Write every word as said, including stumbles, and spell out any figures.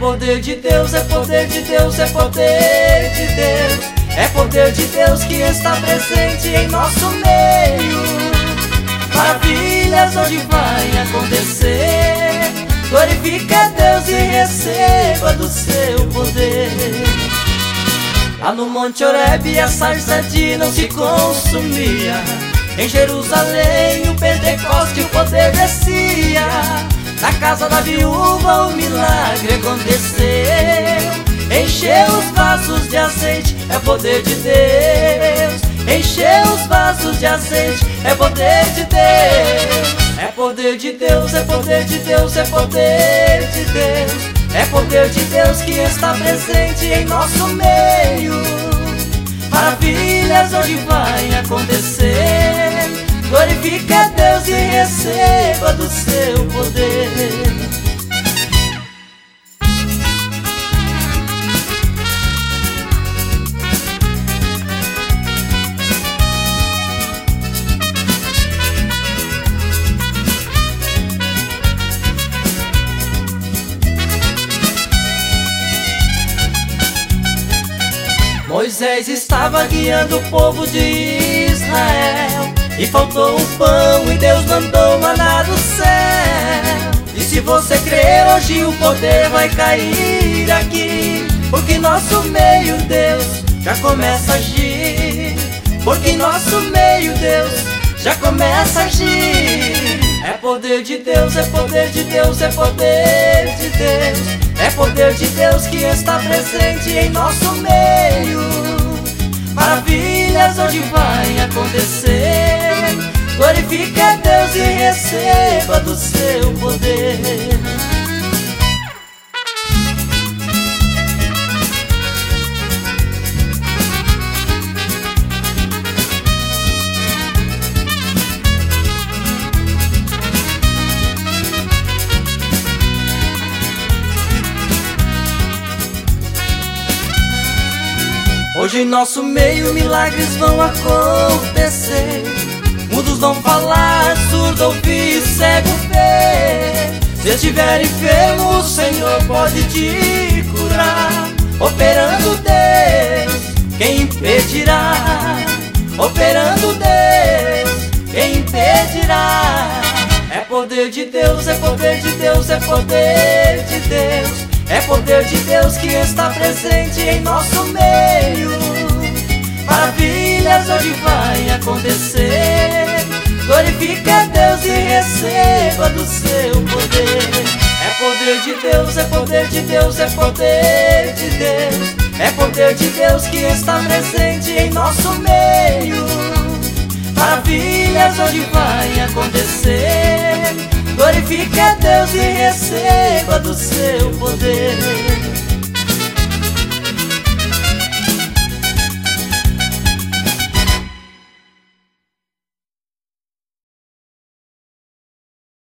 poder de Deus, é poder de Deus, é poder de Deus. É poder de Deus que está presente em nosso meio. Maravilhas hoje vai acontecer. Glorifique a Deus e receba do seu poder. Lá no Monte Horebe a sarça de não se consumia. Em Jerusalém o Pentecoste o poder descia. Na casa da viúva o milagre aconteceu. Encheu os vasos de azeite, é poder de Deus. Encheu os vasos de azeite, é poder de Deus. É poder de Deus, é poder de Deus, é poder de Deus. É poder de Deus que está presente em nosso meio. Maravilhas hoje vai acontecer. Glorifique a Deus e receba do seu poder. Moisés estava guiando o povo de Israel e faltou o pão e Deus mandou maná do céu. E se você crer hoje o poder vai cair aqui, porque em nosso meio Deus já começa a agir. Porque em nosso meio Deus já começa a agir. É poder de Deus, é poder de Deus, é poder de Deus. É poder de Deus que está presente em nosso meio. Maravilhas hoje vai acontecer. Glorifique a Deus e receba do seu poder. Hoje em nosso meio milagres vão acontecer. Mudos vão falar, surdo ouvir, cego ver. Se estiver enfermo o Senhor pode te curar. Operando Deus, quem impedirá? Operando Deus, quem impedirá? É poder de Deus, é poder de Deus, é poder de Deus. É poder de Deus que está presente em nosso meio. Maravilhas hoje vai acontecer. Glorifique a Deus e receba do seu poder. É poder de Deus, é poder de Deus, é poder de Deus. É poder de Deus que está presente em nosso meio. Maravilhas hoje vai acontecer. Glorifique a Deus e receba do seu poder.